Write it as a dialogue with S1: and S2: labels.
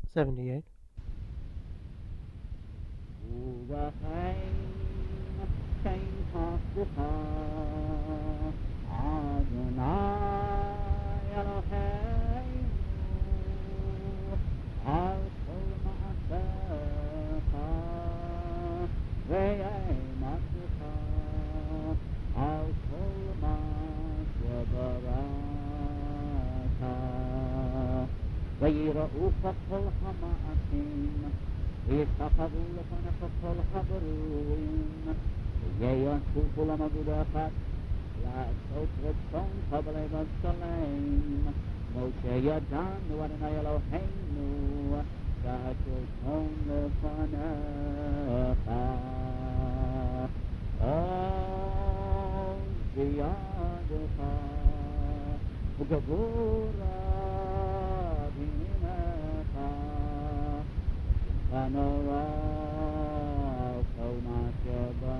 S1: 78.
S2: ויראו ככל המעשים וישתחוו לפניך כל הברואים וישובו למעבודה אחת לעשות רצון בלב שלם משה ידענו אדוני אלוהינו שהשלטון לפניך עוז בידך וגבורה ונורא כל מה שבא